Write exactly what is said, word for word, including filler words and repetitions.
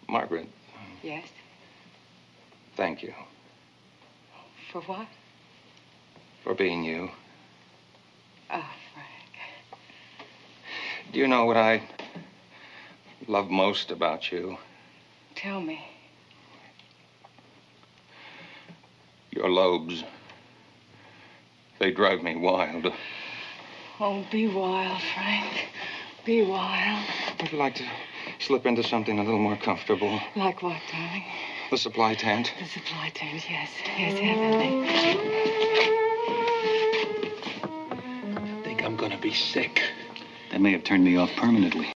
Margaret. Yes? Thank you. For what? For being you. Oh, Frank. Do you know what I love most about you? Tell me. Your lobes. They drive me wild. Oh, be wild, Frank. Be wild. I'd like to slip into something a little more comfortable. Like what, darling? The supply tent. The supply tent, yes. Yes, heavenly. I think I'm gonna be sick. That may have turned me off permanently.